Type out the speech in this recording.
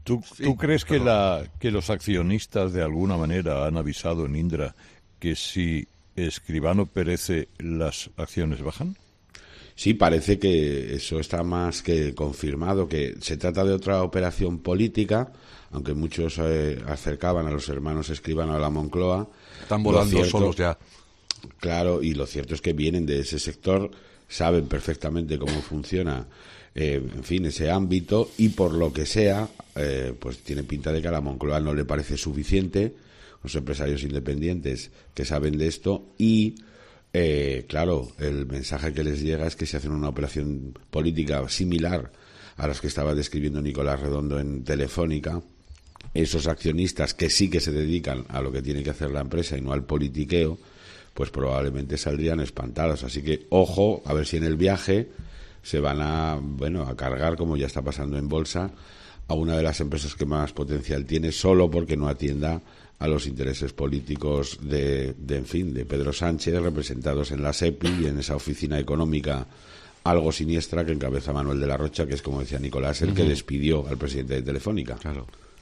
¿Tú crees que los accionistas de alguna manera han avisado en Indra que si Escribano perece, las acciones bajan? Sí, parece que eso está más que confirmado, que se trata de otra operación política, aunque muchos acercaban a los hermanos Escribano a la Moncloa. Están volando solos ya. Claro, y lo cierto es que vienen de ese sector, saben perfectamente cómo funciona, en fin, ese ámbito, y por lo que sea, pues tiene pinta de que a la Moncloa no le parece suficiente, los empresarios independientes que saben de esto, y claro, el mensaje que les llega es que si hacen una operación política similar a las que estaba describiendo Nicolás Redondo en Telefónica, esos accionistas que sí que se dedican a lo que tiene que hacer la empresa y no al politiqueo, pues probablemente saldrían espantados. Así que ojo, a ver si en el viaje se van a cargar, como ya está pasando en bolsa, a una de las empresas que más potencial tiene, solo porque no atienda a los intereses políticos de Pedro Sánchez, representados en la SEPI y en esa oficina económica algo siniestra que encabeza Manuel de la Rocha, que es, como decía Nicolás, el que despidió al presidente de Telefónica. Claro.